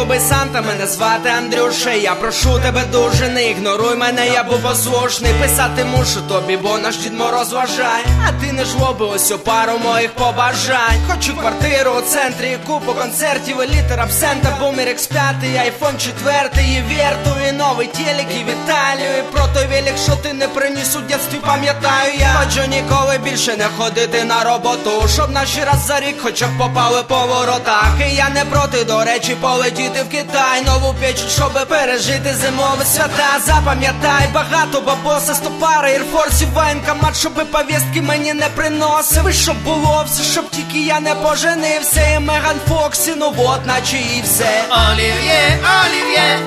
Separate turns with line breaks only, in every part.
любий Санта, мене звати Андрюша. Я прошу тебе дуже, не ігноруй мене, я був послушний. Писати мушу тобі, бо наш Дід Мороз вважає. А ти не жлоби, ось у пару моїх побажань. Хочу квартиру у центрі, купу концертів, і літер абсента, бумер X5, айфон 4, і верту, і новий телек, і Віталію. І про той велик, що ти не приніс у дєтстві, пам'ятаю я. Хочу ніколи більше не ходити на роботу, щоб наші раз за рік хоча б попали по воротах. І я не проти, до речі, полетіти в Китай, нову печуть, щоби пережити зимові свята. Запам'ятай, багато бабоса, 100 пари ірфорсів, воєнкомат, щоби повістки мені не приносив. І щоб було все, щоб тільки я не поженився. І Меган Фоксі, ну вот, наче і все.
Олів'є, Олів'є,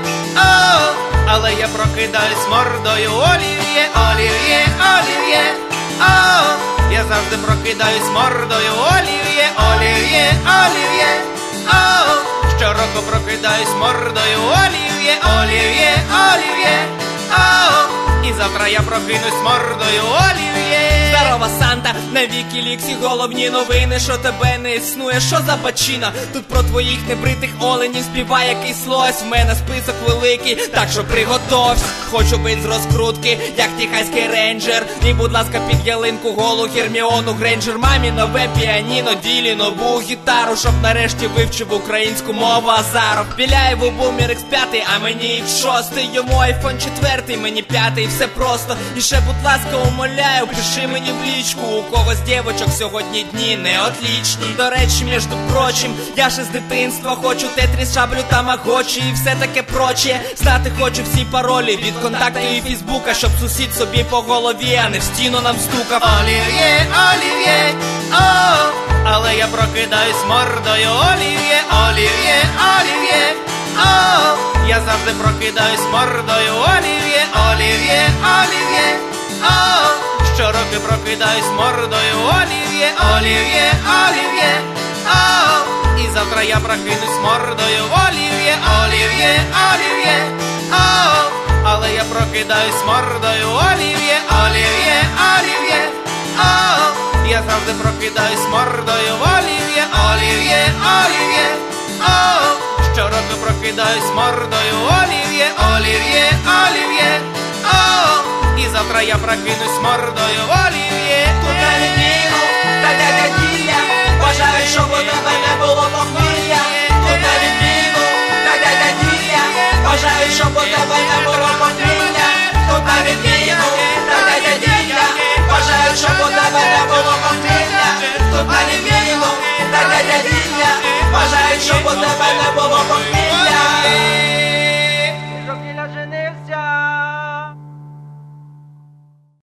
о, але я прокидаюсь мордою. Олів'є, Олів'є, Олів'є, о, я завжди прокидаюсь мордою. Олів'є, Олів'є, Олів'є, о, щороку прокидаюсь мордою. Олів'є, Олів'є, Олів'є, о, і завтра я прокинусь мордою. Олів'є.
Здорова, Санта, на Вікіліксі головні новини, що тебе не існує, що за бачина? Тут про твоїх небритих оленів співає якийсь лось. В мене список великий, так що приготовсь. Хочу бить з розкрутки, як техаський рейнджер. І будь ласка, під ялинку голу Герміону Грейнджер. Мамі нове піаніно, Ділі нову гітару, щоб нарешті вивчив українську мову Азаров. Біляєву бумер X5, а мені X6. Йому айфон 4, мені 5, все просто. І ще, будь ласка, умоляю, пиши мені в лічку, у когось дівочок сьогодні дні не отлічні. До речі, між прочим, я ще з дитинства хочу тетріс, шаблю, тамагочі і все таке проче. Знати хочу всі паролі від контакту і фейсбука, щоб сусід собі по голові, а не в стіну нам стукав.
Олів'є, Олів'є, о, але я прокидаюсь мордою. Олів'є, Олів'є, Олів'є, о, я завжди прокидаюсь мордою. Олів'є, Олів'є, Олів'є, о, щороку прокидаюсь мордою. Олів'є, Олів'є, Олів'є, о, і завтра я прокинусь мордою. Олів'є, Олів'є, Олів'є, о, але я прокидаюсь мордою. Олів'є, Олів'є, Олів'є, о, я завжди прокидаюсь мордою. Олів'є, Олів'є, Олів'є, о, щороку прокидаюсь мордою. Олів'є, Олів'є, Олів'є, о, і завтра я прокинусь мордою. Олів'є.
Тут на відміну, та дядя Діля бажають, щоб у тебе не було похмілля. Тут на відміну, та дядя Діля бажають, щоб у тебе не було похмілля. Тут на відміну, та дядя Діля бажають, щоб у тебе не було похмілля. Тут на відміну, та дядя Діля бажають, щоб у тебе не було похмілля.